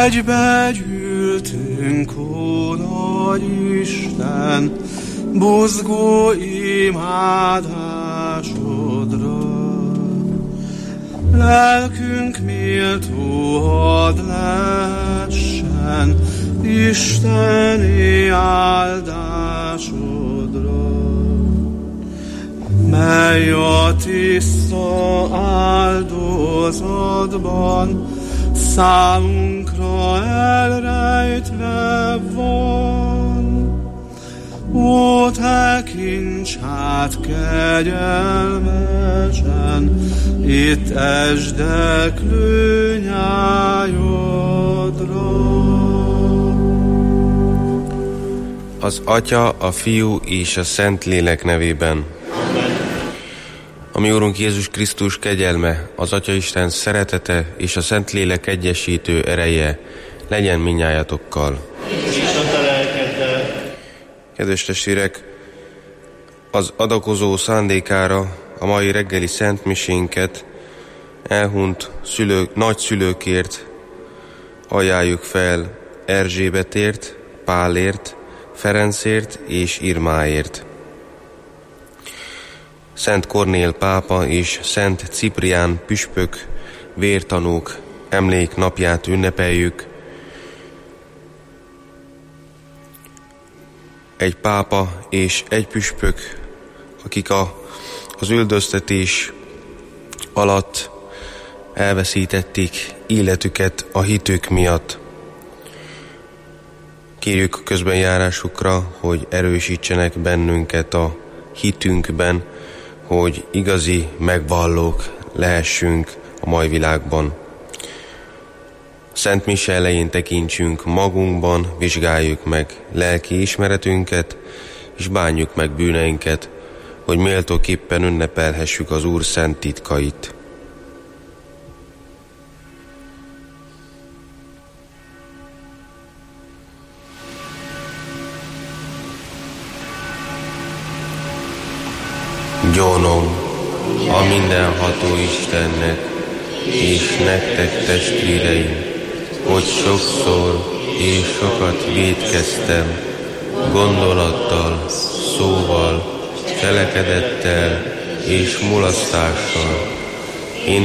Egybegyűltünk, ó nagy Isten, buzgó imádásodra. Lelkünk méltó hadd lehessen Isteni áldásodra, mely a tiszta áldozatban számunkra elrejtve van. Ó, tekints át kegyelmesen itt esdeklő nyájadra. Az Atya, a Fiú és a Szentlélek nevében. A mi Úrunk Jézus Krisztus kegyelme, az Atya Isten szeretete és a Szentlélek egyesítő ereje legyen mindnyájatokkal. Kedves testvérek, az adakozó szándékára a mai reggeli szentmisénket elhunyt nagyszülőkért ajánljuk fel, Erzsébetért, Pálért, Ferencért és Irmáért. Szent Kornél pápa és Szent Ciprián püspök vértanúk emléknapját ünnepeljük. Egy pápa és egy püspök, akik az üldöztetés alatt elveszítették életüket a hitük miatt. Kérjük a közbenjárásukra, hogy erősítsenek bennünket a hitünkben, hogy igazi megvallók lehessünk a mai világban. Szent mise elején tekintsünk magunkban, vizsgáljuk meg lelki ismeretünket, és bánjuk meg bűneinket, hogy méltóképpen ünnepelhessük az Úr szent titkait. Gyónom a mindenható Istennek, és nektek testvéreim, hogy sokszor és sokat vétkeztem, gondolattal, szóval, cselekedettel és mulasztással. Én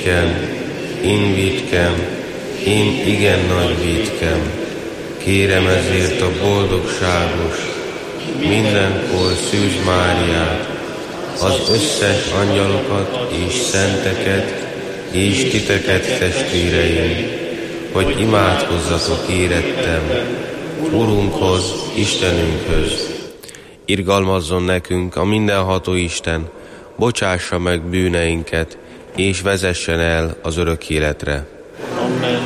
vétkem, én igen nagy vétkem. Kérem ezért a boldogságos, mindenkor Szűz Máriát, az összes angyalokat és szenteket, és titeket, testvéreim, hogy imádkozzatok érettem Urunkhoz, Istenünkhöz. Irgalmazzon nekünk a mindenható Isten, bocsássa meg bűneinket, és vezessen el az örök életre. Amen.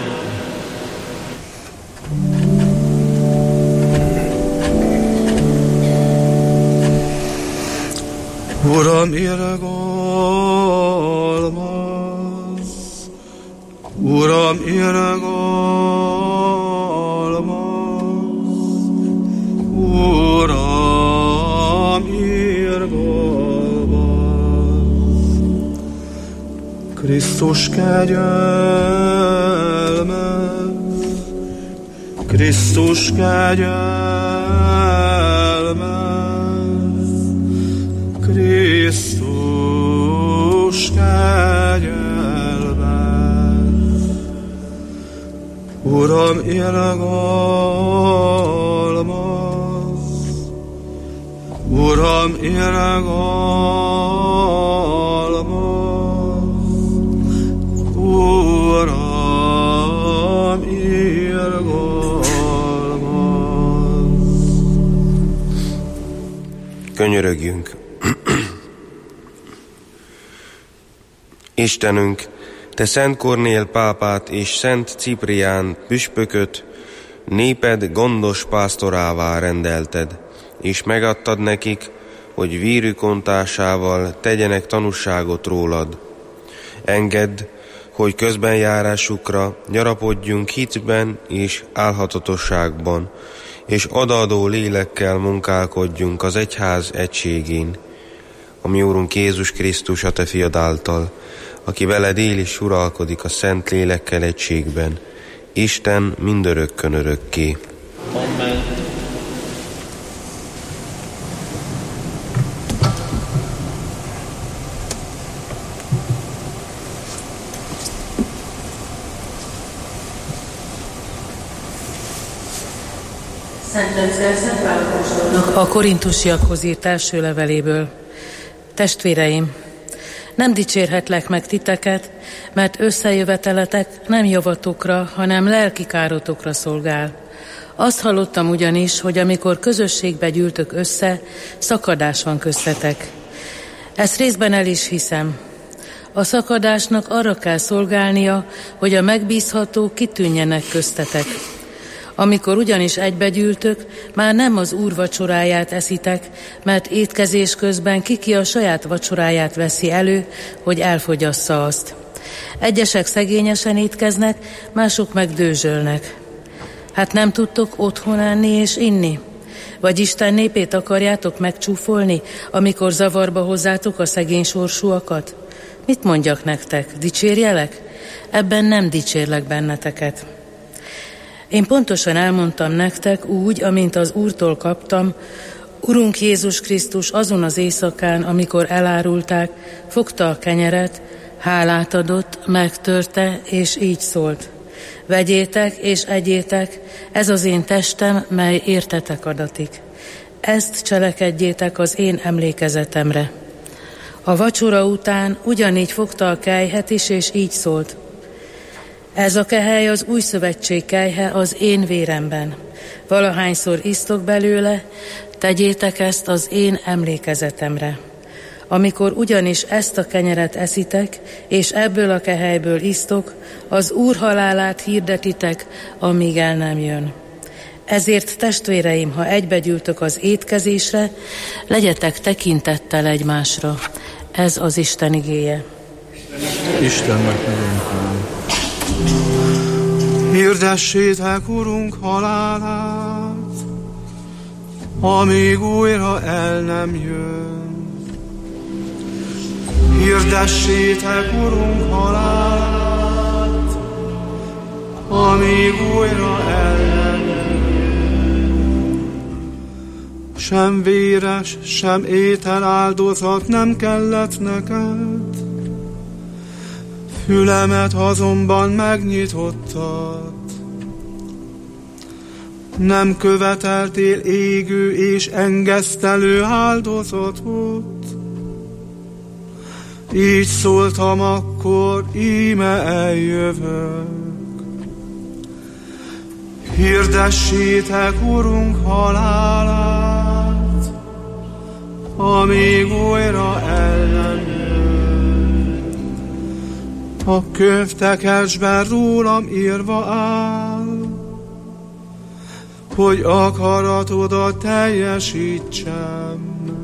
Uram, irgalmaz! Uram, irgalmaz! Uram, irgalmaz! Krisztus kegyelmez! Krisztus kegyelmez! Krisztus kegyelmez! Uram, irgalmaz! Uram, irgalmaz! Uram, irgalmaz! Könyörögjünk! Istenünk, Te Szent Kornél pápát és Szent Ciprián püspököt néped gondos pásztorává rendelted, és megadtad nekik, hogy vérük ontásával tegyenek tanúságot rólad. Engedd, hogy közbenjárásukra gyarapodjunk hitben és álhatatosságban, és odaadó lélekkel munkálkodjunk az egyház egységén. A mi Úrunk Jézus Krisztus, a Te fiad által, aki veled él és uralkodik a Szent Lélekkel egységben, Isten mindörökkön örökké. Amen. A Korintusiakhoz írt első leveléből. Testvéreim, nem dicsérhetlek meg titeket, mert összejöveteletek nem javatokra, hanem lelki károtokra szolgál. Azt hallottam ugyanis, hogy amikor közösségbe gyűltök össze, szakadás van köztetek. Ezt részben el is hiszem. A szakadásnak arra kell szolgálnia, hogy a megbízhatók kitűnjenek köztetek. Amikor ugyanis egybegyűltök, már nem az Úr vacsoráját eszitek, mert étkezés közben ki a saját vacsoráját veszi elő, hogy elfogyassza azt. Egyesek szegényesen étkeznek, mások meg dőzsölnek. Hát nem tudtok otthon enni és inni? Vagy Isten népét akarjátok megcsúfolni, amikor zavarba hozzátok a szegény sorsúakat? Mit mondjak nektek? Dicsérjelek? Ebben nem dicsérlek benneteket. Én pontosan elmondtam nektek úgy, amint az Úrtól kaptam, Urunk Jézus Krisztus azon az éjszakán, amikor elárulták, fogta a kenyeret, hálát adott, megtörte, és így szólt: vegyétek és egyétek, ez az én testem, mely értetek adatik. Ezt cselekedjétek az én emlékezetemre. A vacsora után ugyanígy fogta a kelyhet is, és így szólt: ez a kehely az új szövetség kelyhe az én véremben. Valahányszor isztok belőle, tegyétek ezt az én emlékezetemre. Amikor ugyanis ezt a kenyeret eszitek, és ebből a kehelyből isztok, az Úr halálát hirdetitek, amíg el nem jön. Ezért, testvéreim, ha egybegyűltök az étkezésre, legyetek tekintettel egymásra. Ez az Isten igéje. Istennek nagyon. Hirdessétek, Urunk, halálát, amíg újra el nem jön. Hirdessétek, Urunk, halálát, amíg újra el nem jön. Sem véres, sem étel áldozat nem kellett neked, fülemet azonban megnyitottad. Nem követeltél égő és engesztelő áldozatot. Így szóltam akkor, íme eljövök. Hirdessétek, Urunk, halálát, amíg újra el nem jön. A könyvtekercsben rólam írva áll, hogy akaratodat teljesítsem.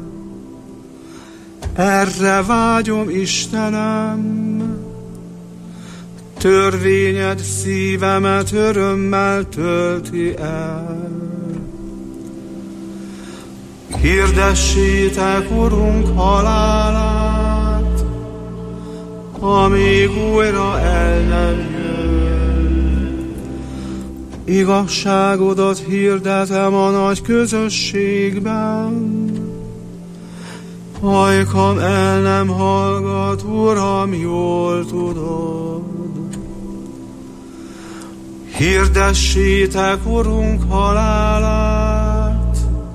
Erre vágyom, Istenem, törvényed szívemet örömmel tölti el. Hirdessétek, Urunk, halálát, amíg újra el nem jön. Igazságodat hirdetem a nagy közösségben, ajkam el nem hallgat, Uram, jól tudod. Hirdessétek, Urunk, halálát,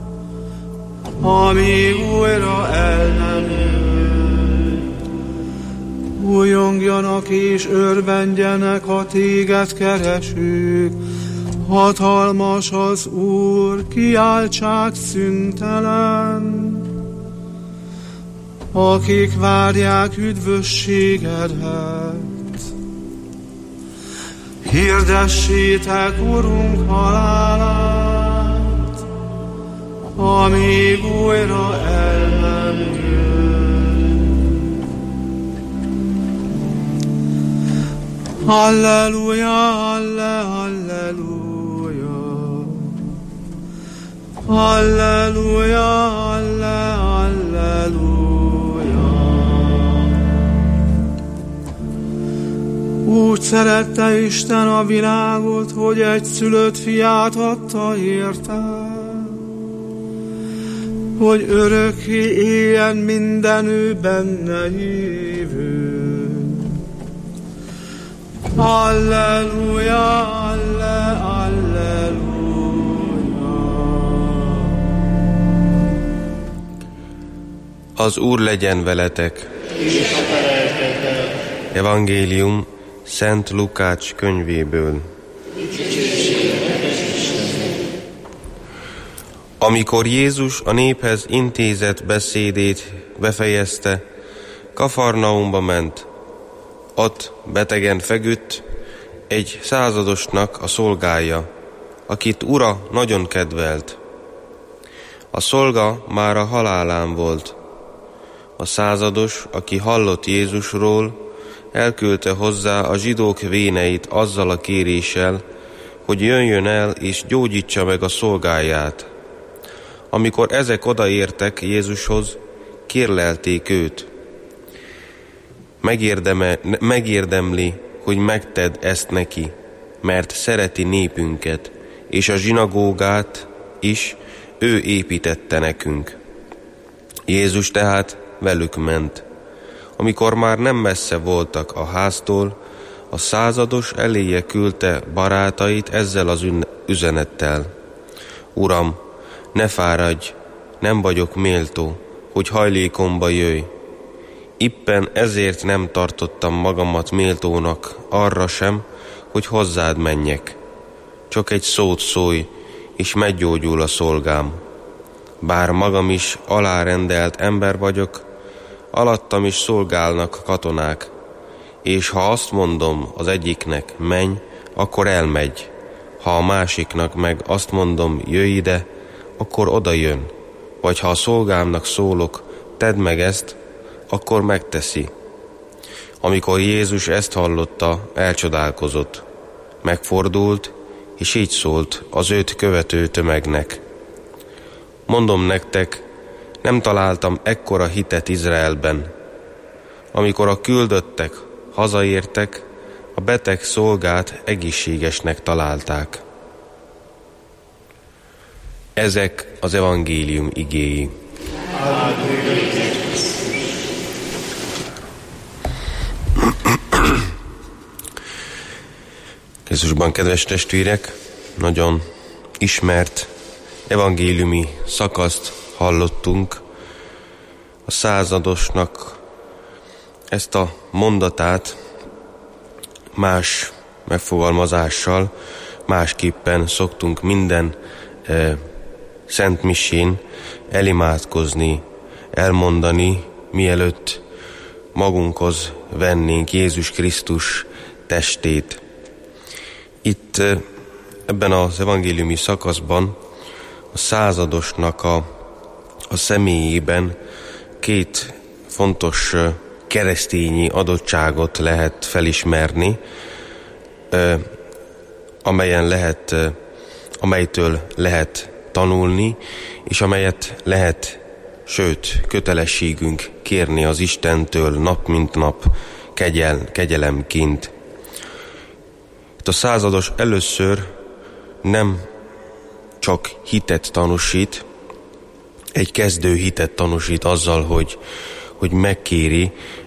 amíg újra el nem jön. Újongjanak és örvendjenek a téged keresők, hatalmas az Úr, kiáltsák szüntelen, akik várják üdvösségedet. Hirdessétek, Urunk, halálát, amíg újra el nem jön. Halleluja, halleluja, halleluja, halleluja. Úgy szerette Isten a világot, hogy egyszülött fiát adta érte, hogy örökké éljen minden ő benne hívő. Alleluja, alleluja. Az Úr legyen veletek. Evangélium Szent Lukács könyvéből. Amikor Jézus a néphez intézett beszédét befejezte, Kafarnaumba ment. Ott betegen feküdt egy századosnak a szolgája, akit ura nagyon kedvelt. A szolga már a halálán volt. A százados, aki hallott Jézusról, elküldte hozzá a zsidók véneit azzal a kéréssel, hogy jöjjön el és gyógyítsa meg a szolgáját. Amikor ezek odaértek Jézushoz, kérlelték őt. Megérdemli, hogy megtedd ezt neki, mert szereti népünket, és a zsinagógát is ő építette nekünk. Jézus tehát velük ment. Amikor már nem messze voltak a háztól, a százados eléje küldte barátait ezzel az üzenettel. Uram, ne fáradj, nem vagyok méltó, hogy hajlékomba jöjj. Éppen ezért nem tartottam magamat méltónak arra sem, hogy hozzád menjek. Csak egy szót szólj, és meggyógyul a szolgám. Bár magam is alárendelt ember vagyok, alattam is szolgálnak katonák, és ha azt mondom az egyiknek, menj, akkor elmegy. Ha a másiknak meg azt mondom, jöjj ide, akkor oda jön. Vagy ha a szolgámnak szólok, tedd meg ezt, akkor megteszi. Amikor Jézus ezt hallotta, elcsodálkozott. Megfordult, és így szólt az őt követő tömegnek. Mondom nektek, nem találtam ekkora hitet Izraelben. Amikor a küldöttek hazaértek, a beteg szolgát egészségesnek találták. Ezek az evangélium igéi. Jézusban, kedves testvérek, nagyon ismert evangéliumi szakaszt hallottunk. A századosnak ezt a mondatát más megfogalmazással, másképpen szoktunk minden szent misén elimádkozni, elmondani, mielőtt magunkhoz vennénk Jézus Krisztus testét. Itt ebben az evangéliumi szakaszban a századosnak a személyében két fontos keresztényi adottságot lehet felismerni, amelytől lehet tanulni, és amelyet lehet, sőt, kötelességünk kérni az Istentől nap mint nap kegyelemként. Itt a százados először nem csak hitet tanúsít, egy kezdő hitet tanúsít azzal, hogy megkéri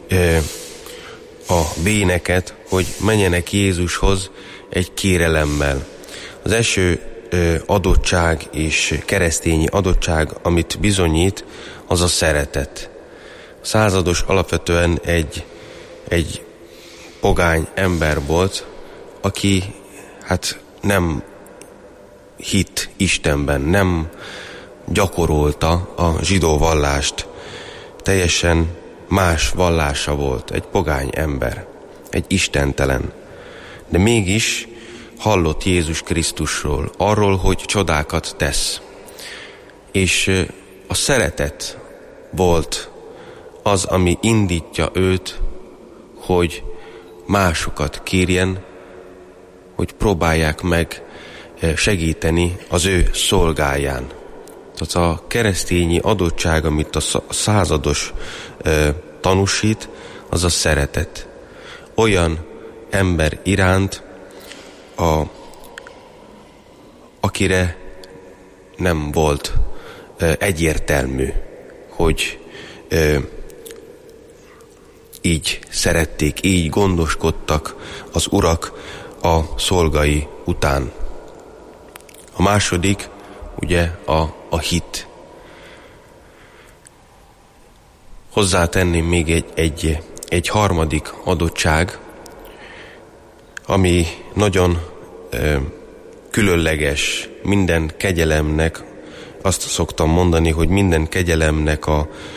a béneket, hogy menjenek Jézushoz egy kérelemmel. Az első adottság és keresztényi adottság, amit bizonyít, az a szeretet. A százados alapvetően egy pogány ember volt, aki nem hitt Istenben, nem gyakorolta a zsidó vallást. Teljesen más vallása volt, egy pogány ember, egy istentelen. De mégis hallott Jézus Krisztusról, arról, hogy csodákat tesz. És a szeretet volt az, ami indítja őt, hogy másokat kérjen, hogy próbálják meg segíteni az ő szolgáján. Tehát a keresztényi adottság, amit a százados tanúsít, az a szeretet. Olyan ember iránt, akire nem volt egyértelmű, hogy így szerették, így gondoskodtak az urak a szolgai után. A második, ugye a hit. Hozzátenném még egy harmadik adottság, ami nagyon különleges, minden kegyelemnek, azt szoktam mondani, hogy minden kegyelemnek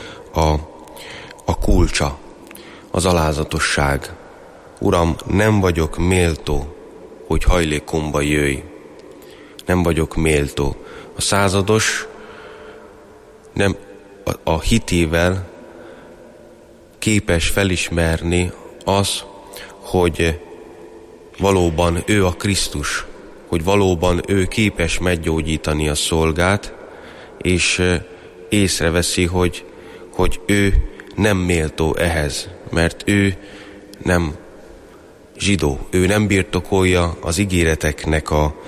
a kulcsa, az alázatosság. Uram, nem vagyok méltó, hogy hajlékomba jöjj. Nem vagyok méltó. A százados nem a hitével képes felismerni az, hogy valóban ő a Krisztus, hogy valóban ő képes meggyógyítani a szolgát, és észreveszi, hogy ő nem méltó ehhez, mert ő nem zsidó, ő nem birtokolja az ígéreteknek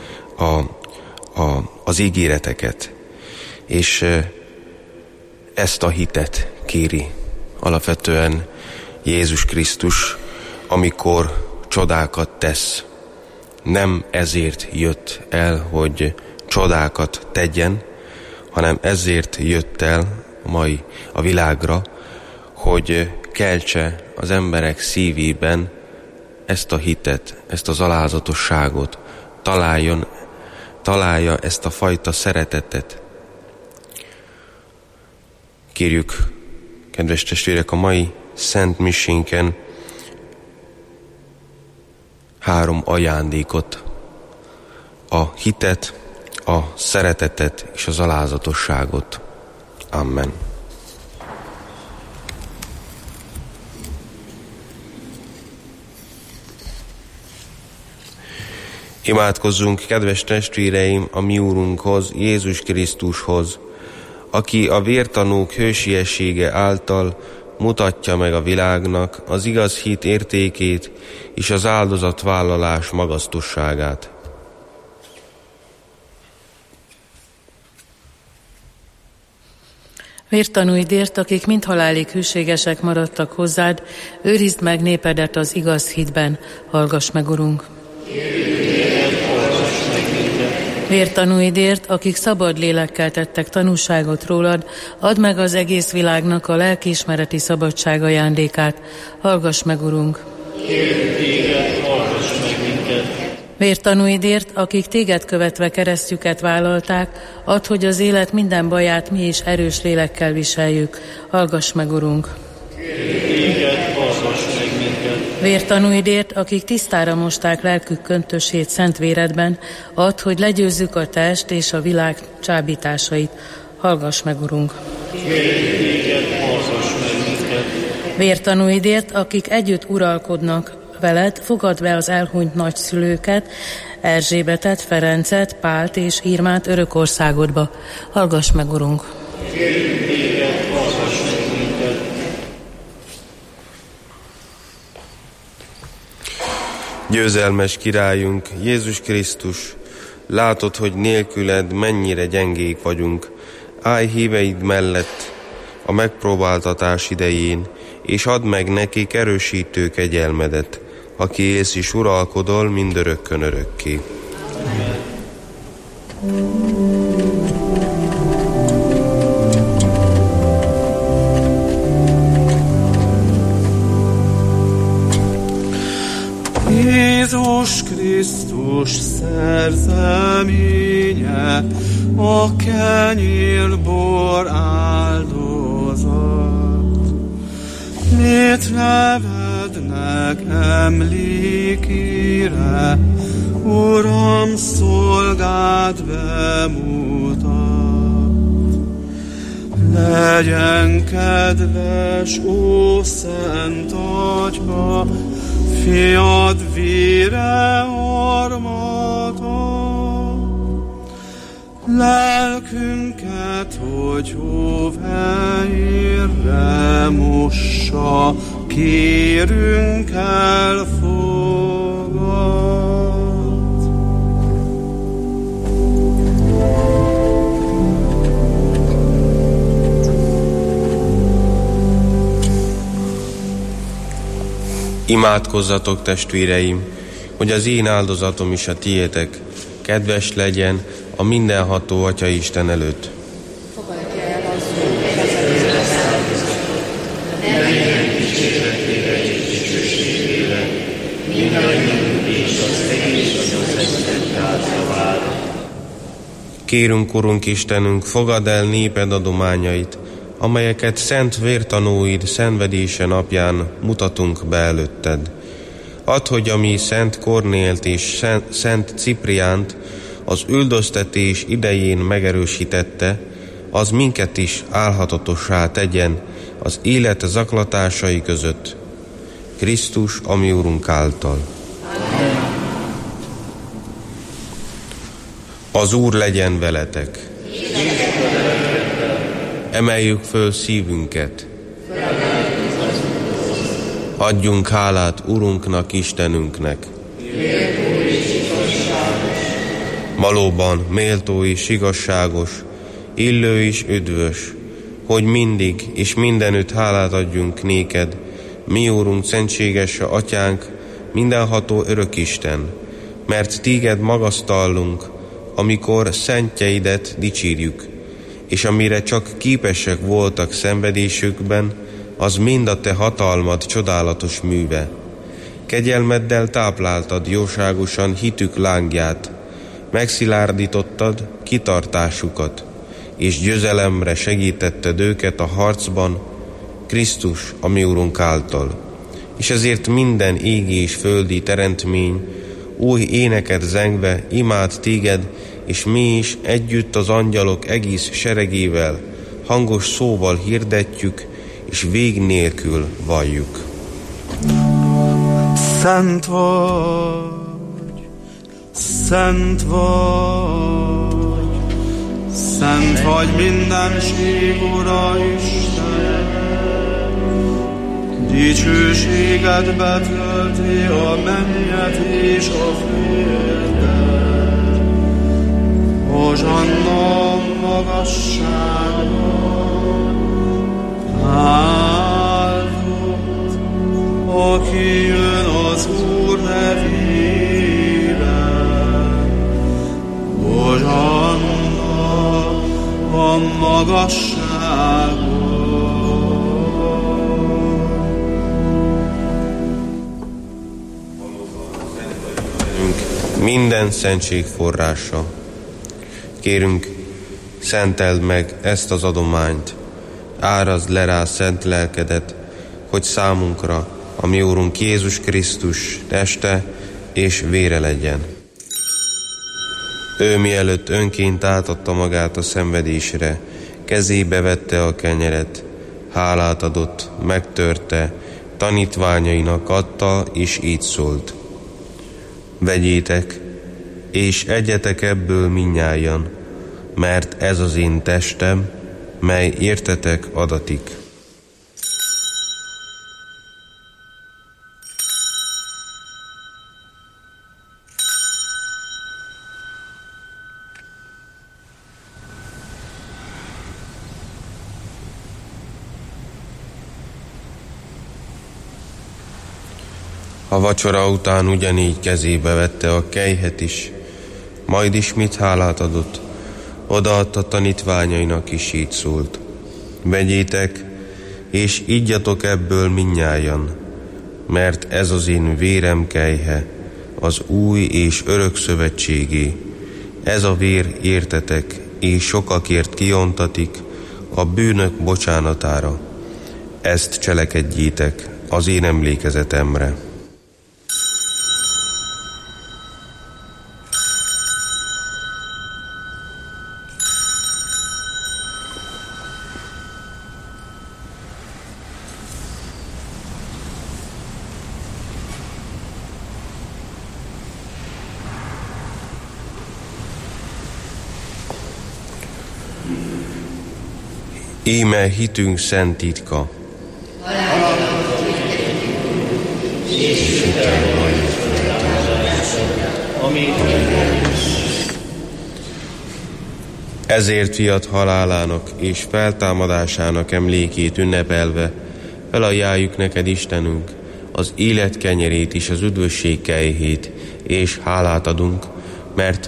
az ígéreteket, és ezt a hitet kéri alapvetően Jézus Krisztus, amikor csodákat tesz. Nem ezért jött el, hogy csodákat tegyen, hanem ezért jött el mai a világra, hogy keltse az emberek szívében ezt a hitet, ezt az alázatosságot, találja ezt a fajta szeretetet. Kérjük, kedves testvérek, a mai Szent Misénken 3 ajándékot: a hitet, a szeretetet és az alázatosságot. Amen. Imádkozzunk, kedves testvéreim, a mi Úrunkhoz, Jézus Krisztushoz, aki a vértanúk hősiessége által mutatja meg a világnak az igaz hit értékét és az áldozatvállalás magasztosságát. Vértanúidért, akik mind halálig hűségesek maradtak hozzád, őrizd meg népedet az igaz hitben. Hallgass meg, Urunk! Vértanúidért, akik szabad lélekkel tettek tanúságot rólad, add meg az egész világnak a lelkiismereti szabadság ajándékát. Hallgass meg, Urunk! Kérünk téged, hallgass meg minket! Vértanúidért, akik téged követve keresztjüket vállalták, add, hogy az élet minden baját mi is erős lélekkel viseljük. Hallgass meg, Urunk! Kérünk téged, hallgass meg minket! Vértanúidért, akik tisztára mosták lelkük köntösét szent véredben, add, hogy legyőzzük a test és a világ csábításait. Hallgass meg, Urunk! Kérünk téged, hallgass meg minket! Vértanúidért, akik együtt uralkodnak veled, fogadd be az elhunyt nagyszülőket, Erzsébetet, Ferencet, Pált és Irmát örök országodba. Hallgass meg, Urunk! Kérünk téged, hallgass meg minket! Győzelmes királyunk, Jézus Krisztus, látod, hogy nélküled mennyire gyengék vagyunk. Állj híveid mellett a megpróbáltatás idején, és add meg nekik erősítő kegyelmedet, aki élsz és uralkodol mindörökkön örökké. Jézus Krisztus szerzeménye, a kenyérbor áldozat. Mit nevednek emlékére, Uram, szolgád bemutat. Legyen kedves, ó Szent Atya, Fiad vére harmata, lelkünket, hogy óvhelyére mossa, kérünk elfog. Imádkozzatok, testvéreim, hogy az én áldozatom is a tiétek kedves legyen a mindenható Atyaisten előtt. Fogadja el az Úr kezedből áldozatot, emeljen dicséretére és dicsőségére, mindannyiunk és az egész Szent Ház javára. Kérünk, Urunk Istenünk, fogadd el néped adományait, amelyeket szent vértanúid szenvedése napján mutatunk be előtted. Add, hogy a mi Szent Kornélt és Szent Cipriánt az üldöztetés idején megerősítette, az minket is álhatatossá tegyen az élet zaklatásai között. Krisztus, a mi Urunk által. Az Úr legyen veletek. Emeljük föl szívünket. Adjunk hálát Urunknak, Istenünknek. Valóban méltó és igazságos, illő és üdvös, hogy mindig és mindenütt hálát adjunk néked, mi Úrunk, szentséges Atyánk, mindenható Örökisten, mert téged magasztallunk, amikor szentjeidet dicsírjük, és amire csak képesek voltak szenvedésükben, az mind a te hatalmad csodálatos műve. Kegyelmeddel tápláltad jóságosan hitük lángját, megszilárdítottad kitartásukat, és győzelemre segítetted őket a harcban, Krisztus, a mi Urunk által. És ezért minden égi és földi teremtmény új éneket zengve imád téged, és mi is együtt az angyalok egész seregével hangos szóval hirdetjük, és vég nélkül valljuk. Szent vagy, szent vagy, szent vagy mindenség, Ura Isten. Dicsőséged betölti a mennyet és a földet. Hozsanna magasságban, áldott, aki jön az Úr nevében. Hozsanna a magasságban. Minden szentség forrása. Kérünk, szenteld meg ezt az adományt, árazd le rá szent lelkedet, hogy számunkra a mi Úrunk Jézus Krisztus teste és vére legyen. Ő mielőtt önként átadta magát a szenvedésre, kezébe vette a kenyeret, hálát adott, megtörte, tanítványainak adta, és így szólt: vegyétek, és egyetek ebből mindnyájan, mert ez az én testem, mely értetek adatik. A vacsora után ugyanígy kezébe vette a kelyhet is, majd ismét hálát adott, odaadta tanítványainak, is így szólt: vegyétek, és iggyatok ebből mindnyájan, mert ez az én vérem kelyhe, az új és örök szövetségé. Ez a vér értetek, és sokakért kiontatik a bűnök bocsánatára. Ezt cselekedjétek az én emlékezetemre. Íme hitünk szent titka. Ezért fiat halálának és feltámadásának emlékét ünnepelve felajánljuk neked, Istenünk, az élet kenyerét és az üdvösség kejhét, és hálát adunk, mert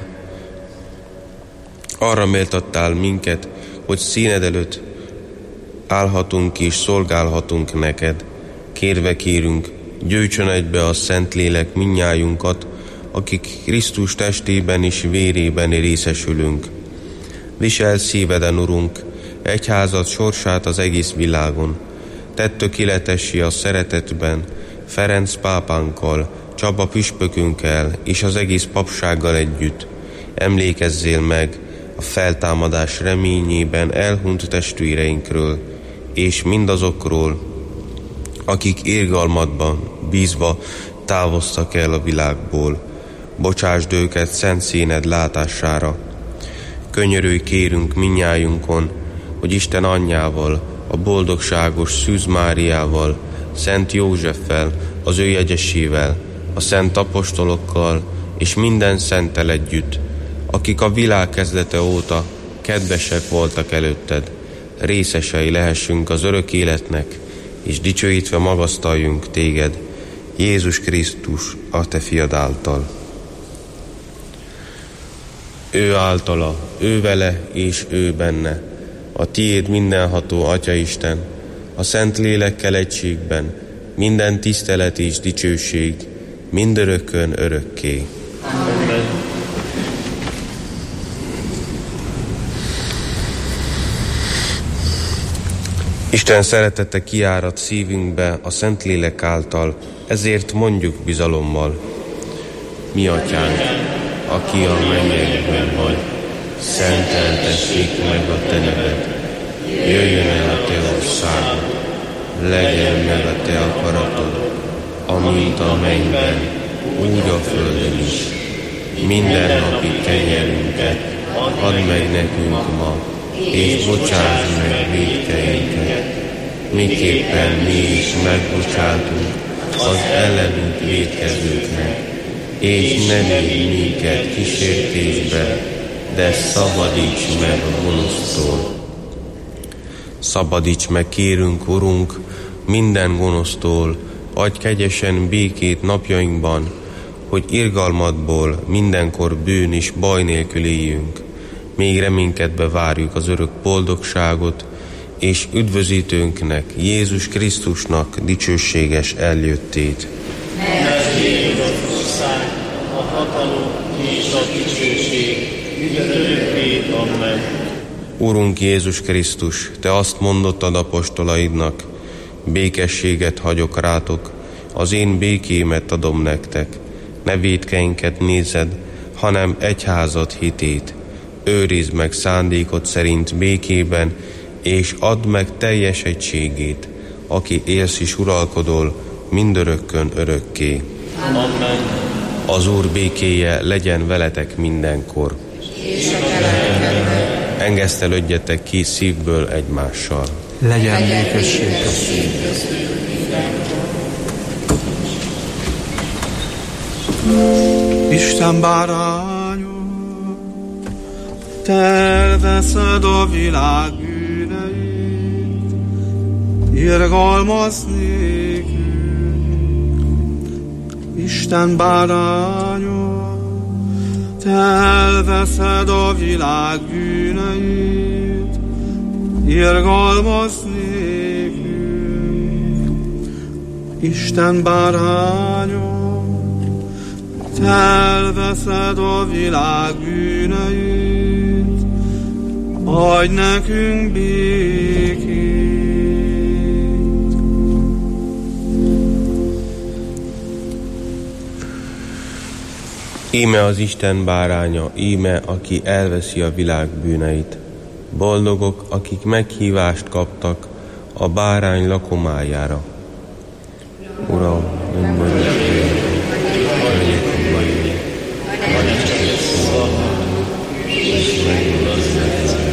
arra méltattál minket, hogy színed előtt állhatunk és szolgálhatunk neked. Kérve kérünk, gyűjtsön egybe a Szentlélek mindnyájunkat, akik Krisztus testében és vérében részesülünk. Visel szíveden, Urunk, egyházad sorsát az egész világon. Tedd tökéletessé a szeretetben, Ferenc pápánkkal, Csaba püspökünkkel és az egész papsággal együtt. Emlékezzél meg a feltámadás reményében elhunyt testvéreinkről, és mindazokról, akik irgalmadban bízva távoztak el a világból. Bocsásd őket szent színed látására. Könyörülj kérünk mindnyájunkon, hogy Isten anyjával, a boldogságos Szűz Máriával, Szent Józseffel, az ő jegyesével, a szent apostolokkal és minden szenttel együtt, akik a világ kezdete óta kedvesek voltak előtted, részesei lehessünk az örök életnek, és dicsőítve magasztaljunk téged, Jézus Krisztus, a te fiad által. Ő általa, ő vele és ő benne, a tiéd mindenható Atyaisten, a Szent Lélekkel egységben, minden tisztelet és dicsőség, mindörökkön örökké. Amen. Isten szeretete kiárad szívünkbe a Szentlélek által, ezért mondjuk bizalommal. Mi Atyánk, aki a mennyekben vagy, szenteltessék meg a te neved. Jöjjön el a te országod, legyen meg a te akaratod, amint a mennyben, úgy a földön is. Minden napi kenyerünket add meg nekünk ma, és bocsáss meg vétkeinket, miképpen mi is megbocsátunk az ellenünk vétkezőknek, és ne vigy minket kísértésbe, de szabadíts meg a gonosztól. Szabadíts meg, kérünk, Urunk, minden gonosztól, adj kegyesen békét napjainkban, hogy irgalmadból mindenkor bűn és baj nélkül éljünk. Még reménykedve várjuk az örök boldogságot, és üdvözítőnknek, Jézus Krisztusnak dicsőséges eljöttét. Mert tiéd az ország, a hatalom és a dicsőség, mindörökké. Amen. Urunk Jézus Krisztus, te azt mondottad apostolaidnak, békességet hagyok rátok, az én békémet adom nektek. Ne vétkeinket nézed, hanem egyházad hitét. Őrizd meg szándékod szerint békében, és add meg teljes egységét, aki élsz és uralkodol mindörökkön örökké. Amen. Az Úr békéje legyen veletek mindenkor. Engesztelődjetek ki szívből egymással. Legyen békesség a szív. Isten bárányok, te elveszed a világ bűneit, irgalmaz nékünk. Isten bárányok, te elveszed a világ bűneit, irgalmaz nékünk. Isten bárányok, te elveszed a világ bűneit, adj nekünk békét. Íme az Isten báránya, íme, aki elveszi a világ bűneit. Boldogok, akik meghívást kaptak a bárány lakomájára. Uram, nem vagyok olyan, megyek a bajba, vagy csak egy szóval, és megvan az nekem.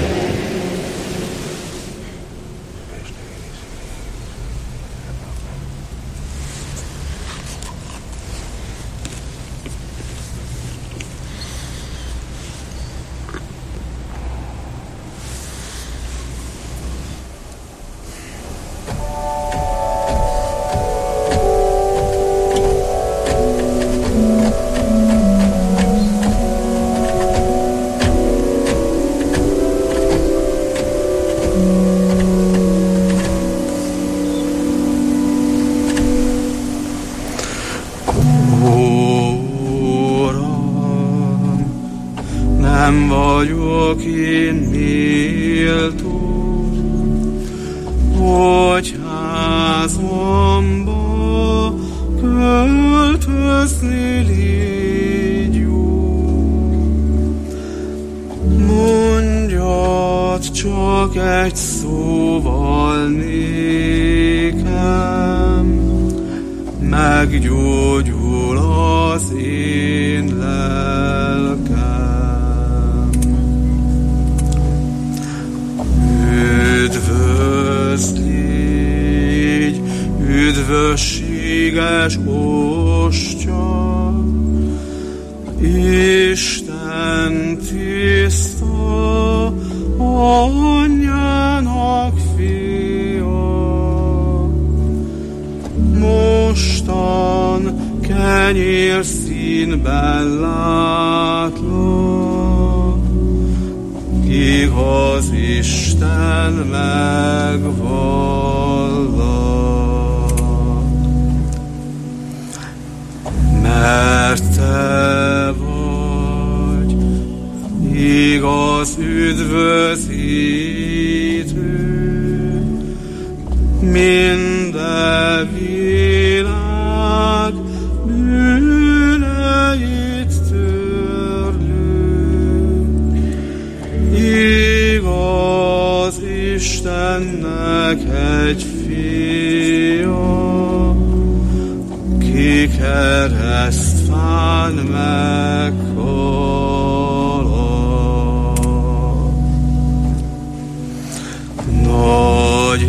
vagyok én méltó, hogy házamba költözni légy jó. Mondjad csak egy szóval nékem, meggyógyul az én lelkem. Üdvözl légy, üdvösséges Ostya, Isten tiszta anyjának fia. Mostan kenyér színben látlak, igaz Isten megvallak. Mert te vagy igaz üdvözítő, minden világ bűneit törlő. Igaz Istennek egy fia, ki keresztfán meghal. Nagy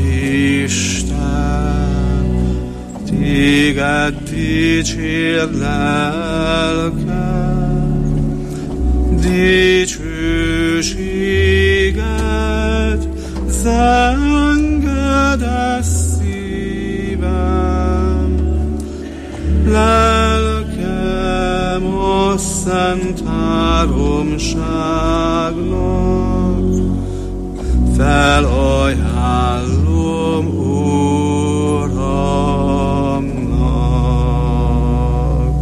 Isten, téged dicsér lelkem, dicsőséget zenged szívem. Lelkem a szent háromságnak felajánlom Uramnak.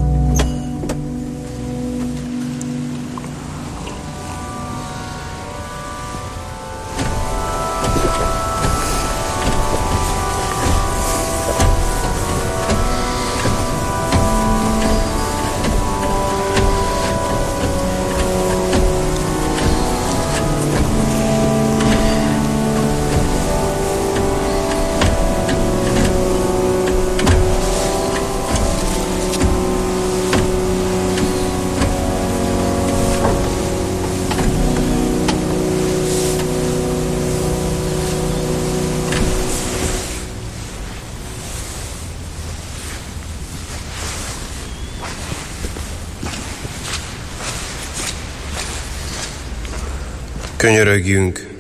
Könyörögjünk!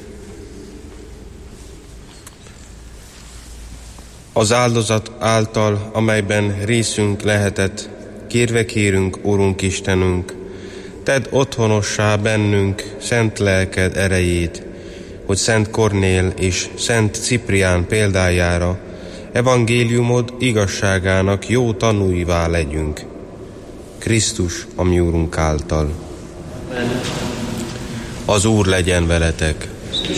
Az áldozat által, amelyben részünk lehetett, kérve kérünk, Urunk Istenünk, tedd otthonossá bennünk szent lelked erejét, hogy Szent Kornél és Szent Ciprián példájára evangéliumod igazságának jó tanúivá legyünk. Krisztus, a mi Úrunk által. Amen. Az Úr legyen veletek.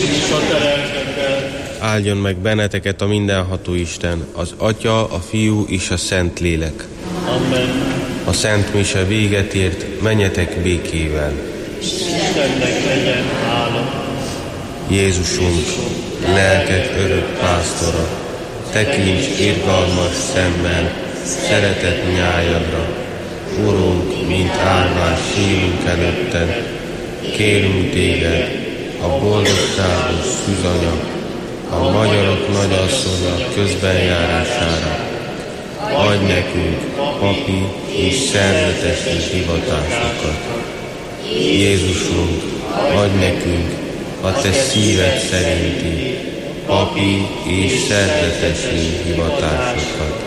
Áldjon meg benneteket a mindenható Isten, az Atya, a Fiú és a Szent Lélek. Amen. A Szent Mise véget ért, menjetek békével. Istennek legyen hála. Jézusunk, lelkek örök pásztora, tekints irgalmas szemmel, szeretett nyájadra. Urunk, mint árvás sírunk előtted, kérünk téged, a boldogságos szűzanya, a magyarok nagyasszonya közbenjárására. Adj nekünk papi és szerzetesi hivatásokat. Jézusunk, adj nekünk a te szíved szerinti papi és szerzetesi hivatásokat.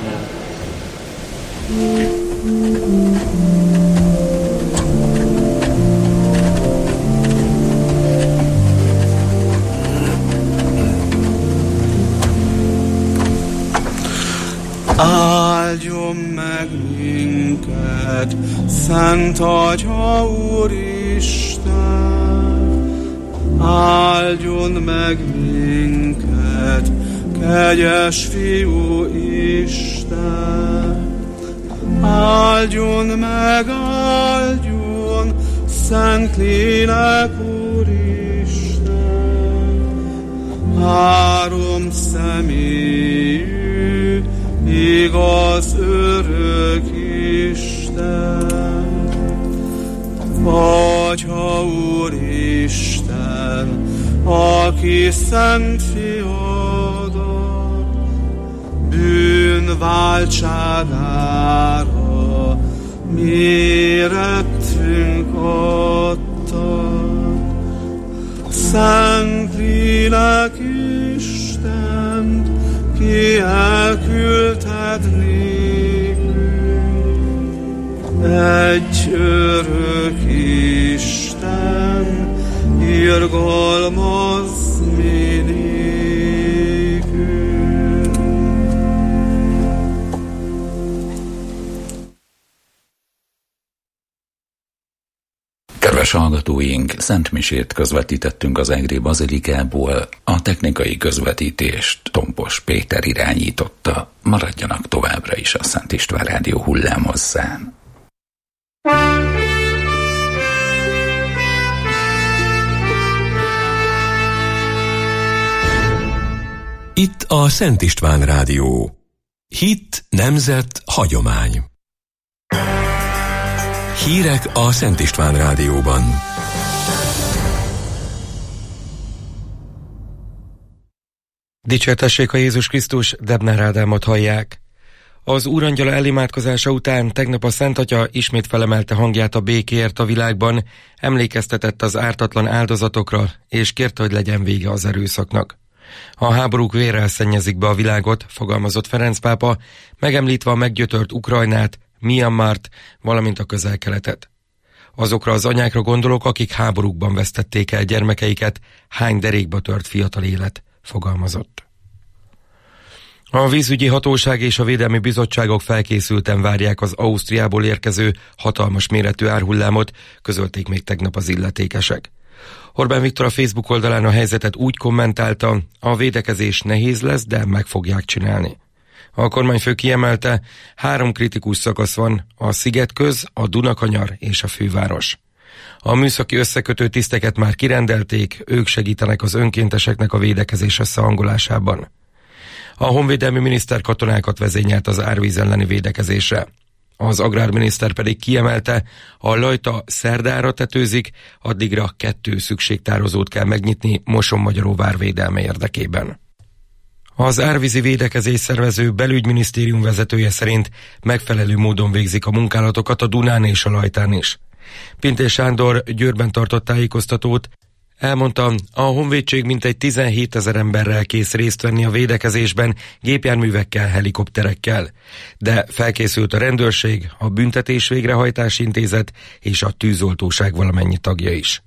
Áldjon meg minket, Szent Atya Úristen, áldjon meg minket, kegyes Fiú Isten. Áldjon meg, áldjon, Szent Lélek Úristen, három személyű, igaz örök Isten. Atya Úristen, aki Szent Fiadat bűnváltságára mérettünk adtad. Szent Lélek Istent, ki elküldted nékünk, egy örök Isten, irgalmaz mi nékünk. Kedves hallgatóink, szentmisét közvetítettünk az Egri Bazilikából, a technikai közvetítést Tompos Péter irányította. Maradjanak továbbra is a Szent István Rádió hullámhosszán. Itt a Szent István Rádió. Hit, nemzet, hagyomány. Hírek a Szent István Rádióban. Dicsértessék a Jézus Krisztus, Debnár Ádámot hallják. Az Úrangyala elimádkozása után tegnap a Szent Atya ismét felemelte hangját a békéért a világban, emlékeztetett az ártatlan áldozatokra, és kérte, hogy legyen vége az erőszaknak. A háborúk vérrel szennyezik be a világot, fogalmazott Ferenc pápa, megemlítve a meggyötört Ukrajnát, Myanmart, valamint a Közel-Keletet. Azokra az anyákra gondolok, akik háborúkban vesztették el gyermekeiket, hány derékba tört fiatal élet, fogalmazott. A vízügyi hatóság és a védelmi bizottságok felkészülten várják az Ausztriából érkező hatalmas méretű árhullámot, közölték még tegnap az illetékesek. Orbán Viktor a Facebook oldalán a helyzetet úgy kommentálta, a védekezés nehéz lesz, de meg fogják csinálni. A kormányfő kiemelte, 3 kritikus szakasz van, a Szigetköz, a Dunakanyar és a főváros. A műszaki összekötő tiszteket már kirendelték, ők segítenek az önkénteseknek a védekezés összehangolásában. A honvédelmi miniszter katonákat vezényelt az árvíz elleni védekezésre. Az agrárminiszter pedig kiemelte, a Lajta szerdára tetőzik, addigra 2 szükségtározót kell megnyitni Mosonmagyaróvár védelme érdekében. Az árvízi védekezés szervező belügyminisztérium vezetője szerint megfelelő módon végzik a munkálatokat a Dunán és a Lajtán is. Pintér Sándor Győrben tartott tájékoztatót, elmondta, a honvédség mintegy 17 000 emberrel kész részt venni a védekezésben, gépjárművekkel, helikopterekkel, de felkészült a rendőrség, a büntetés végrehajtási intézet és a tűzoltóság valamennyi tagja is.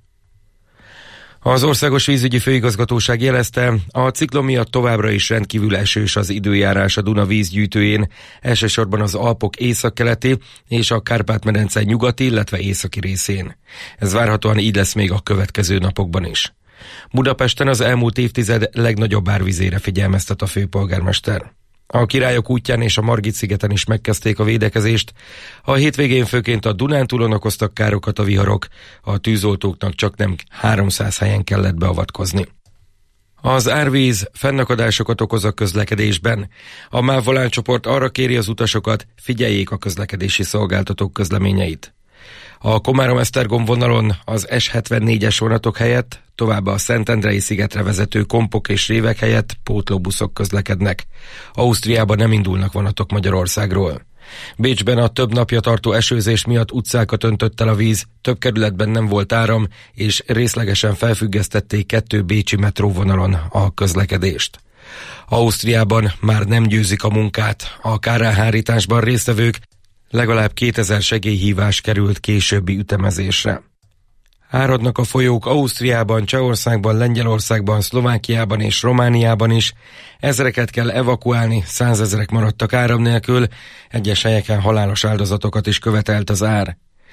Az Országos Vízügyi Főigazgatóság jelezte, a ciklon miatt továbbra is rendkívül esős az időjárás a Duna vízgyűjtőjén, elsősorban az Alpok északkeleti és a Kárpát-medence nyugati, illetve északi részén. Ez várhatóan így lesz még a következő napokban is. Budapesten az elmúlt évtized legnagyobb árvizére figyelmeztet a főpolgármester. A Királyok útján és a Margit-szigeten is megkezdték a védekezést. A hétvégén főként a Dunántúlon okoztak károkat a viharok, a tűzoltóknak csaknem 300 helyen kellett beavatkozni. Az árvíz fennakadásokat okoz a közlekedésben. A MÁV voláncsoport arra kéri az utasokat, figyeljék a közlekedési szolgáltatók közleményeit. A Komárom-Esztergom vonalon az S74-es vonatok helyett, továbbá a Szentendrei szigetre vezető kompok és révek helyett pótlóbuszok közlekednek. Ausztriában nem indulnak vonatok Magyarországról. Bécsben a több napja tartó esőzés miatt utcákat öntött el a víz, több kerületben nem volt áram, és részlegesen felfüggesztették 2 bécsi metróvonalon a közlekedést. Ausztriában már nem győzik a munkát. A kárárhárításban résztvevők legalább 2000 segélyhívás került későbbi ütemezésre. Áradnak a folyók Ausztriában, Csehországban, Lengyelországban, Szlovákiában és Romániában is. Ezreket kell evakuálni, 100 000 maradtak áram nélkül, egyes helyeken halálos áldozatokat is követelt az ár.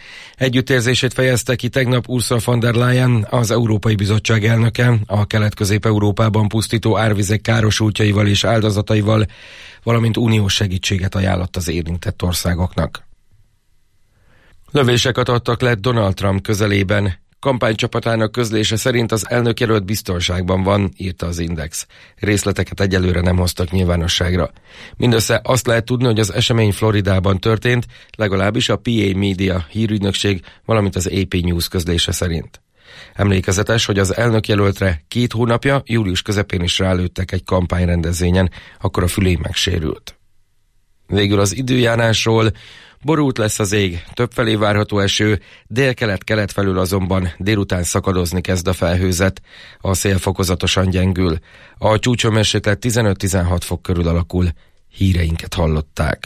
Együttérzését fejezte ki tegnap Ursula von der Leyen, az Európai Bizottság elnöke, a Kelet-Közép-Európában pusztító árvizek károsultjaival és áldozataival, valamint uniós segítséget ajánlott az érintett országoknak. Lövéseket adtak le Donald Trump közelében. Kampánycsapatának közlése szerint az elnökjelölt biztonságban van, írta az Index. Részleteket egyelőre nem hoztak nyilvánosságra. Mindössze azt lehet tudni, hogy az esemény Floridában történt, legalábbis a PA Media hírügynökség, valamint az AP News közlése szerint. Emlékezetes, hogy az elnökjelöltre 2 hónapja, július közepén is rálőttek egy kampányrendezvényen, akkor a fülé megsérült. Végül az időjárásról. Borult lesz az ég, többfelé várható eső, délkelet-kelet felül azonban délután szakadozni kezd a felhőzet, a szél fokozatosan gyengül. A csúcshőmérséklet 15-16 fok körül alakul. Híreinket hallották.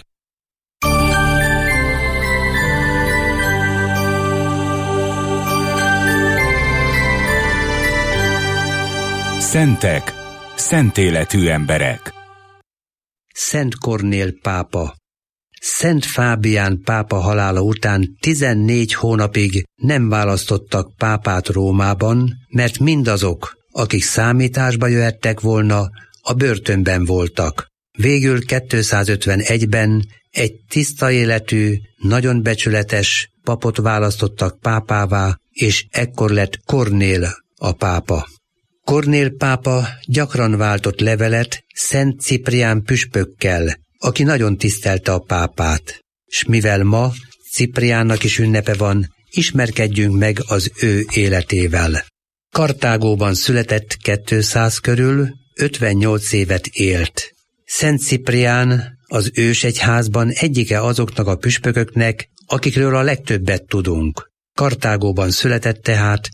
Szentek, szent életű emberek. Szent Kornél pápa. Szent Fábián pápa halála után 14 hónapig nem választottak pápát Rómában, mert mindazok, akik számításba jöhettek volna, a börtönben voltak. Végül 251-ben egy tiszta életű, nagyon becsületes papot választottak pápává, és ekkor lett Kornél a pápa. Kornél pápa gyakran váltott levelet Szent Ciprián püspökkel, aki nagyon tisztelte a pápát. S mivel ma Cipriánnak is ünnepe van, ismerkedjünk meg az ő életével. Kartágóban született 200 körül, 58 évet élt. Szent Ciprián az ősegyházban egyike azoknak a püspököknek, akikről a legtöbbet tudunk. Kartágóban született tehát,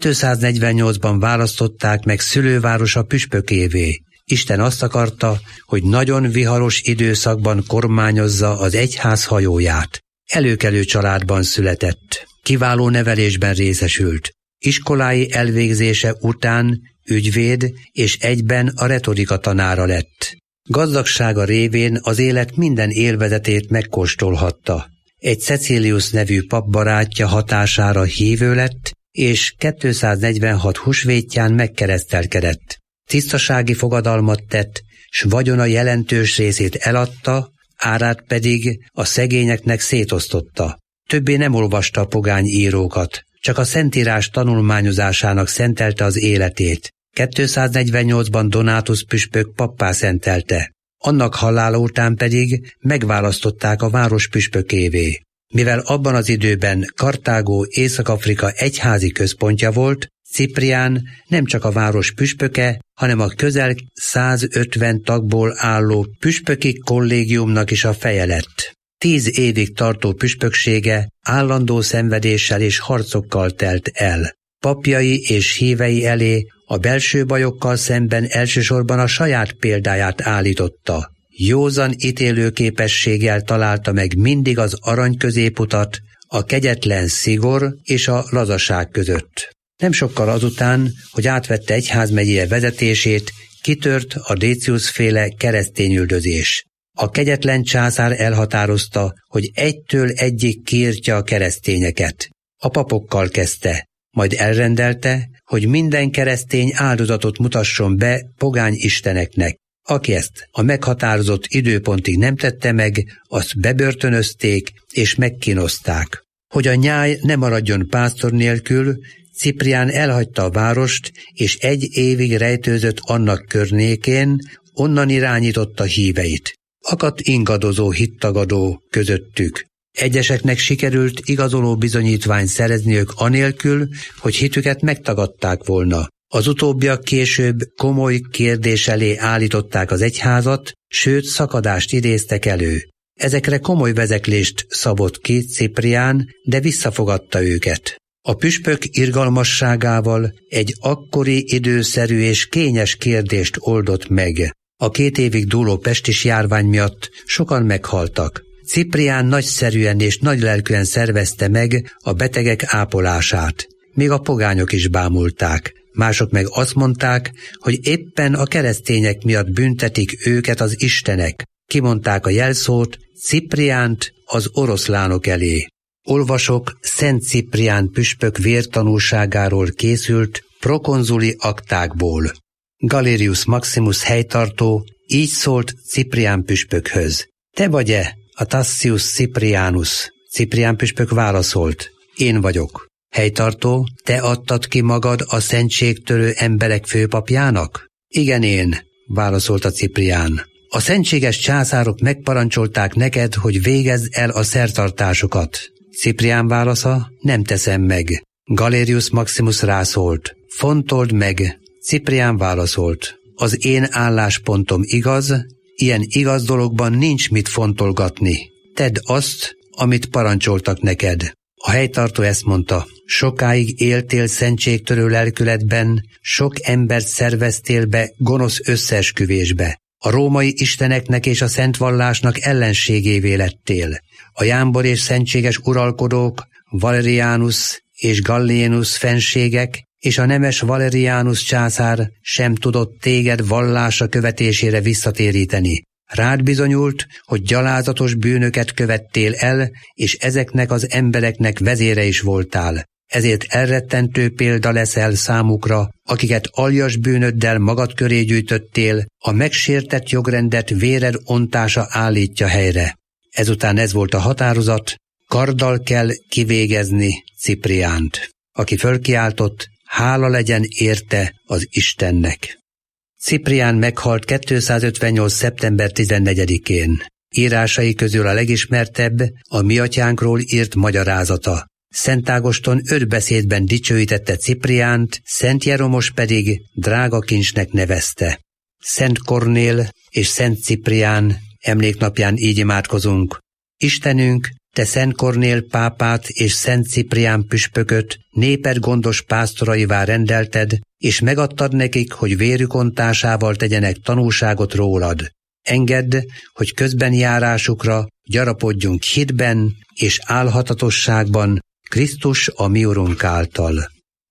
248-ban választották meg szülővárosa püspökévé. Isten azt akarta, hogy nagyon viharos időszakban kormányozza az egyház hajóját. Előkelő családban született. Kiváló nevelésben részesült. Iskolái elvégzése után ügyvéd és egyben a retorika tanára lett. Gazdagsága révén az élet minden élvezetét megkóstolhatta. Egy Cecilius nevű papbarátja hatására hívő lett, és 246 húsvétján megkeresztelkedett. Tisztasági fogadalmat tett, s vagyona jelentős részét eladta, árát pedig a szegényeknek szétosztotta. Többé nem olvasta a pogány írókat, csak a Szentírás tanulmányozásának szentelte az életét. 248-ban Donátus püspök pappá szentelte. Annak halála után pedig megválasztották a város püspökévé. Mivel abban az időben Kartágó Észak-Afrika egyházi központja volt, Ciprián nem csak a város püspöke, hanem a közel 150 tagból álló püspöki kollégiumnak is a feje lett. 10 évig tartó püspöksége állandó szenvedéssel és harcokkal telt el. Papjai és hívei elé a belső bajokkal szemben elsősorban a saját példáját állította. Józan ítélőképességgel találta meg mindig az arany középutat, a kegyetlen szigor és a lazaság között. Nem sokkal azután, hogy átvette egyházmegyéje vezetését, kitört a Décius-féle keresztényüldözés. A kegyetlen császár elhatározta, hogy egytől egyig kiirtja a keresztényeket. A papokkal kezdte, majd elrendelte, hogy minden keresztény áldozatot mutasson be pogány isteneknek. Aki ezt a meghatározott időpontig nem tette meg, azt bebörtönözték és megkínozták. Hogy a nyáj ne maradjon pásztor nélkül, Ciprián elhagyta a várost, és 1 évig rejtőzött annak környékén, onnan irányította híveit. Akadt ingadozó hittagadó közöttük. Egyeseknek sikerült igazoló bizonyítványt szerezniük anélkül, hogy hitüket megtagadták volna. Az utóbbiak később komoly kérdés elé állították az egyházat, sőt szakadást idéztek elő. Ezekre komoly vezeklést szabott ki Ciprián, de visszafogadta őket. A püspök irgalmasságával egy akkori időszerű és kényes kérdést oldott meg. A 2 évig dúló pestis járvány miatt sokan meghaltak. Ciprián nagyszerűen és nagylelkűen szervezte meg a betegek ápolását. Még a pogányok is bámulták. Mások meg azt mondták, hogy éppen a keresztények miatt büntetik őket az istenek. Kimondták a jelszót, Cipriánt az oroszlánok elé. Olvasok Szent Ciprián püspök vértanúságáról készült prokonzuli aktákból. Galerius Maximus helytartó így szólt Ciprián püspökhöz. Te vagy-e a Tassius Ciprianus? Ciprián püspök válaszolt. Én vagyok. Helytartó, te adtad ki magad a szentségtörő emberek főpapjának? Igen, én, válaszolta Ciprián. A szentséges császárok megparancsolták neked, hogy végezd el a szertartásokat. Ciprián válasza, nem teszem meg. Galerius Maximus rászólt. Fontold meg. Ciprián válaszolt. Az én álláspontom igaz, ilyen igaz dologban nincs mit fontolgatni. Tedd azt, amit parancsoltak neked. A helytartó ezt mondta, sokáig éltél szentségtörő lelkületben, sok embert szerveztél be gonosz összeesküvésbe. A római isteneknek és a szent vallásnak ellenségévé lettél. A jámbor és szentséges uralkodók, Valerianus és Gallienus fenségek, és a nemes Valerianus császár sem tudott téged vallása követésére visszatéríteni. Rád bizonyult, hogy gyalázatos bűnöket követtél el, és ezeknek az embereknek vezére is voltál. Ezért elrettentő példa leszel számukra, akiket aljas bűnöddel magad köré gyűjtöttél, a megsértett jogrendet véred ontása állítja helyre. Ezután ez volt a határozat, karddal kell kivégezni Cipriánt, aki fölkiáltott, hála legyen érte az Istennek. Ciprián meghalt 258. szeptember 14-én. Írásai közül a legismertebb a mi atyánkról írt magyarázata. Szent Ágoston 5 beszédben dicsőítette Cipriánt, Szent Jeromos pedig drága kincsnek nevezte. Szent Kornél és Szent Ciprián emléknapján így imádkozunk. Istenünk, te Szent Kornél pápát és Szent Ciprián püspököt néped gondos pásztoraivá rendelted, és megadtad nekik, hogy vérük ontásával tegyenek tanúságot rólad. Engedd, hogy közben járásukra gyarapodjunk hitben és álhatatosságban Krisztus a mi Urunk által.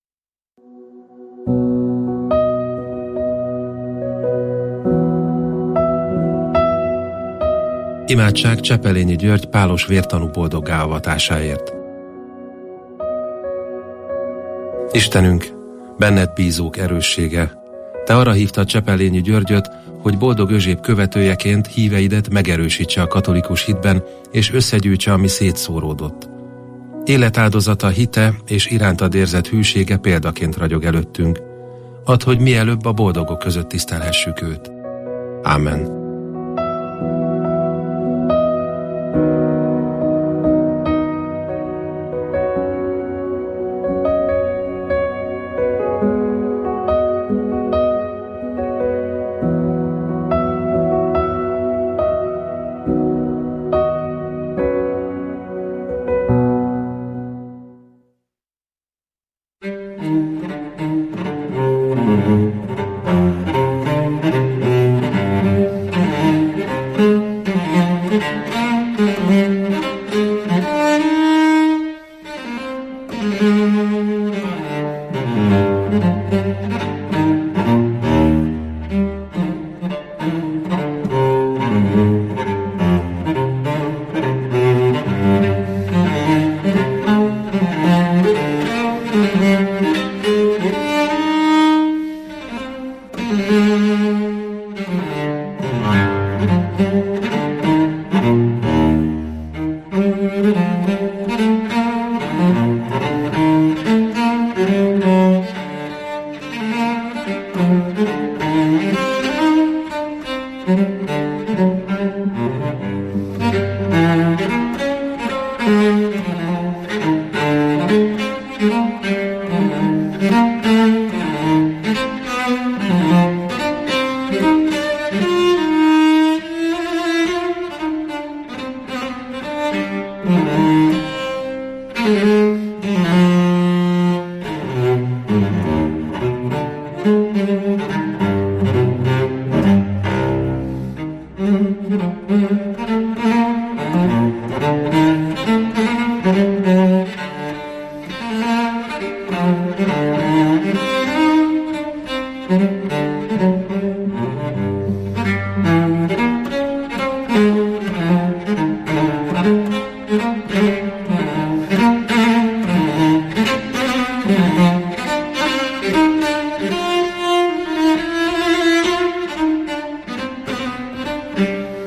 Imádság Csepelényi György pálos vértanú boldoggá avatásáért. Istenünk, benned bízók erőssége, te arra hívtad Csepelényi Györgyöt, hogy boldog Özséb követőjeként híveidet megerősítse a katolikus hitben, és összegyűjtse, ami szétszóródott. Életáldozata, hite és irántad érzett hűsége példaként ragyog előttünk. Add, hogy mielőbb a boldogok között tisztelhessük őt. Ámen.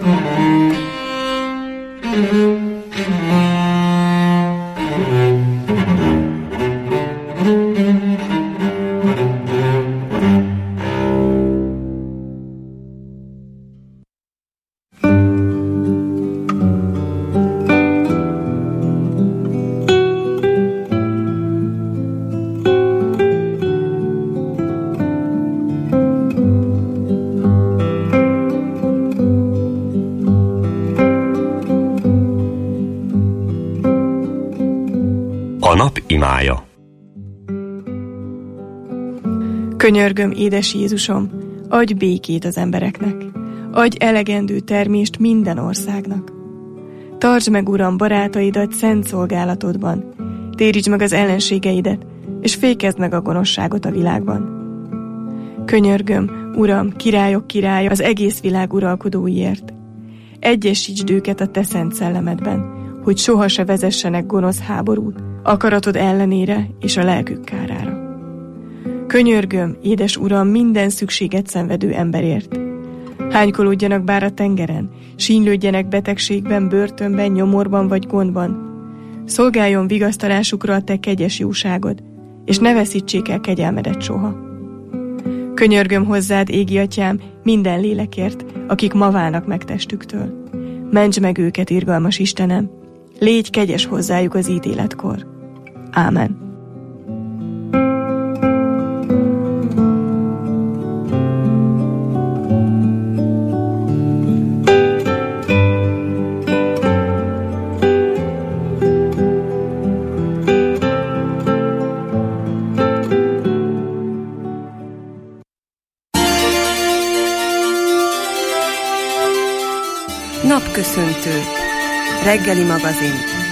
A nap imája. Könyörgöm, édes Jézusom, adj békét az embereknek, adj elegendő termést minden országnak. Tartsd meg, Uram, barátaidat szent szolgálatodban, térítsd meg az ellenségeidet, és fékezd meg a gonoszságot a világban. Könyörgöm, Uram, királyok királya, az egész világ uralkodóiért. Egyesítsd őket a te szent szellemedben, hogy soha se vezessenek gonosz háborút, akaratod ellenére és a lelkük kárára. Könyörgöm, édes Uram, minden szükséget szenvedő emberért. Hánykolódjanak bár a tengeren, sínylődjenek betegségben, börtönben, nyomorban vagy gondban. Szolgáljon vigasztalásukra a te kegyes jóságod, és ne veszítsék el kegyelmedet soha. Könyörgöm hozzád, égi atyám, minden lélekért, akik ma válnak meg testüktől. Mentsd meg őket, irgalmas Istenem, légy kegyes hozzájuk az ítéletkor. Ámen. Napköszöntő. Reggeli magazin.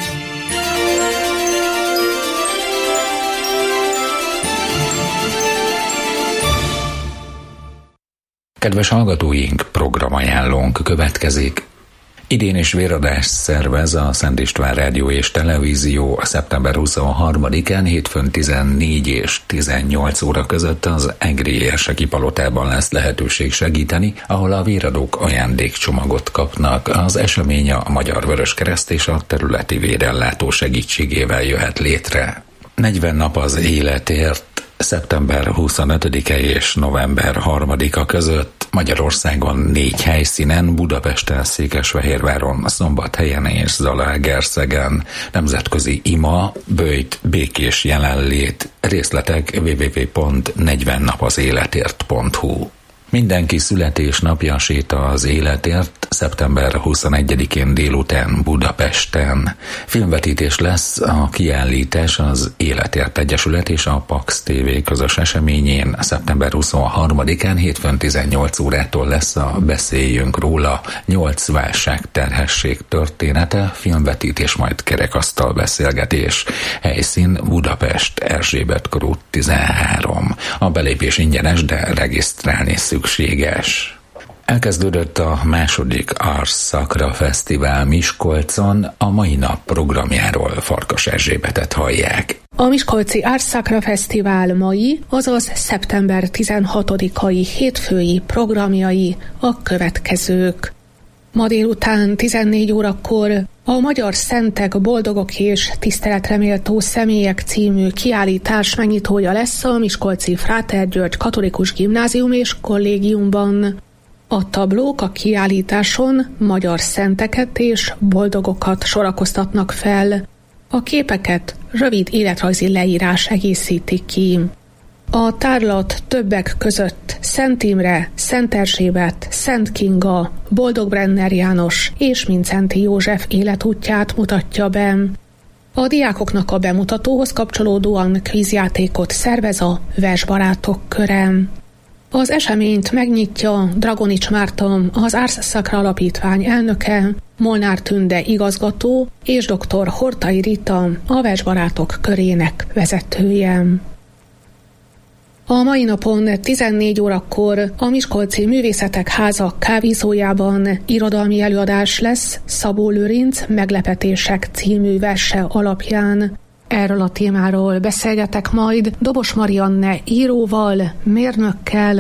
Kedves hallgatóink, programajánlónk következik. Idén is véradást szervez a Szent István Rádió és Televízió szeptember 23-án hétfőn 14 és 18 óra között az Egri Érseki Palotában lesz lehetőség segíteni, ahol a véradók ajándékcsomagot kapnak. Az esemény a Magyar Vöröskereszt és a területi vérellátó segítségével jöhet létre. 40 nap az életért. Szeptember 25-e és november 3-a között Magyarországon 4 helyszínen, Budapesten, Székesfehérváron, Szombathelyen és Zalaegerszegen. Nemzetközi ima, böjt, békés jelenlét. Részletek www.40napazéletért.hu. Mindenki születésnapja séta az életért szeptember 21-én délután Budapesten. Filmvetítés lesz, a kiállítás az Életért Egyesület és a Pax TV közös eseményén. Szeptember 23-án hétfőn 18 órától lesz a Beszéljünk róla 8 válságterhesség története, filmvetítés, majd kerekasztal beszélgetés. Helyszín Budapest, Erzsébet körút 13. A belépés ingyenes, de regisztrálni szükséges. Elkezdődött a második Ars Sacra Fesztivál Miskolcon, a mai nap programjáról Farkas Erzsébetet hallják. A Miskolci Ars Sacra Fesztivál mai, azaz szeptember 16-ai hétfői programjai a következők. Ma délután 14 órakor a Magyar Szentek, Boldogok és Tiszteletreméltó Személyek című kiállítás megnyitója lesz a Miskolci Fráter György Katolikus Gimnázium és Kollégiumban. A tablók a kiállításon magyar szenteket és boldogokat sorakoztatnak fel. A képeket rövid életrajzi leírás egészíti ki. A tárlat többek között Szent Imre, Szent Erzsébet, Szent Kinga, Boldog-Brenner János és Mindszenty József életútját mutatja be. A diákoknak a bemutatóhoz kapcsolódóan kvízjátékot szervez a Versbarátok köre. Az eseményt megnyitja Dragonics Márton, az Ars Sacra Alapítvány elnöke, Molnár Tünde igazgató és dr. Hortai Rita, a Versbarátok körének vezetője. A mai napon 14 órakor a Miskolci Művészetek Háza kávézójában irodalmi előadás lesz Szabó Lőrinc Meglepetések című verse alapján. Erről a témáról beszélgetek majd Dobos Marianne íróval, mérnökkel,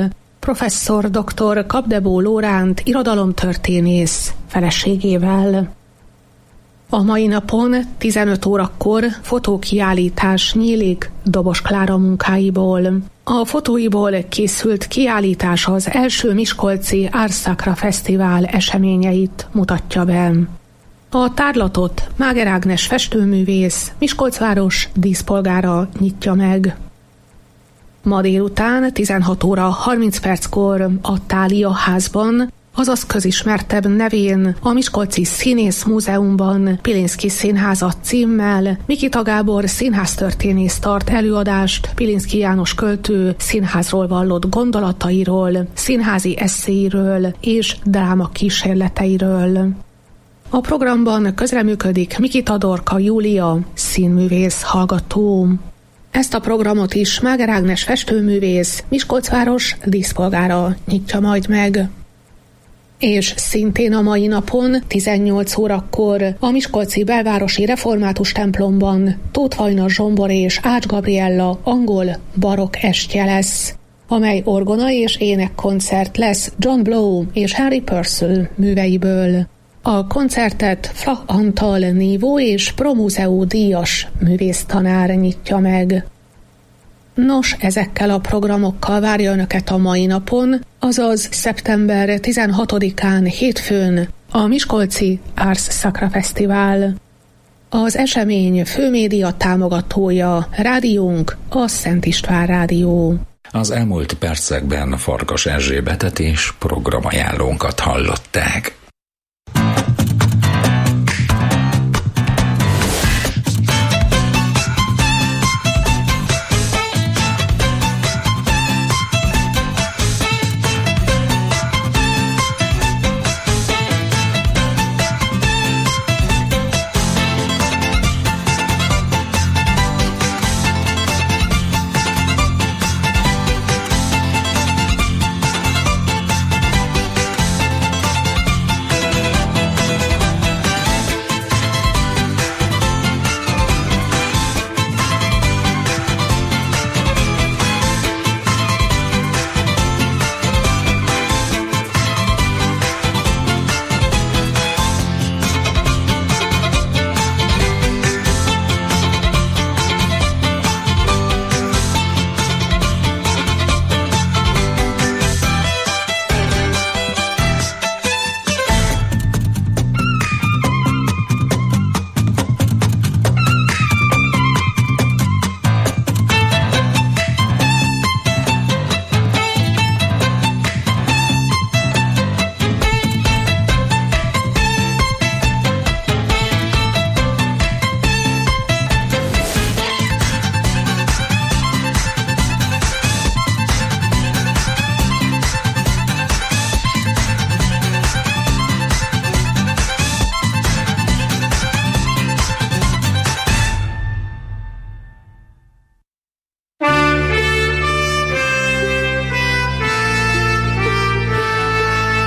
professzor dr. Kapdebó Lóránt irodalomtörténész feleségével. A mai napon 15 órakor fotókiállítás nyílik Dobos Klára munkáiból. A fotóiból készült kiállítás az első miskolci Ars Sacra Fesztivál eseményeit mutatja be. A tárlatot Máger Ágnes festőművész, Miskolcváros díszpolgára nyitja meg. Ma délután 16 óra 30 perckor a Thália házban, azaz közismertebb nevén a Miskolci Színész Múzeumban Pilinszky Színházat címmel Mikita Gábor színháztörténész tart előadást Pilinszky János költő színházról vallott gondolatairól, színházi esszéiről és dráma kísérleteiről. A programban közreműködik Mikita Dorka Júlia, színművész hallgató. Ezt a programot is Máger Ágnes festőművész, Miskolcváros díszpolgára nyitja majd meg. És szintén a mai napon 18 órakor a miskolci belvárosi református templomban Tóth Vajna Zsombor és Ács Gabriella angol barokk estje lesz, amely orgona és énekkoncert lesz John Blow és Henry Purcell műveiből. A koncertet Flach Antal Nívó és Promúzeó díjas művésztanár nyitja meg. Nos, ezekkel a programokkal várja Önöket a mai napon, azaz szeptember 16-án hétfőn a miskolci Ars Sacra Fesztivál. Az esemény főmédia támogatója rádiónk, a Szent István Rádió. Az elmúlt percekben Farkas Erzsébetet és programajánlónkat hallották.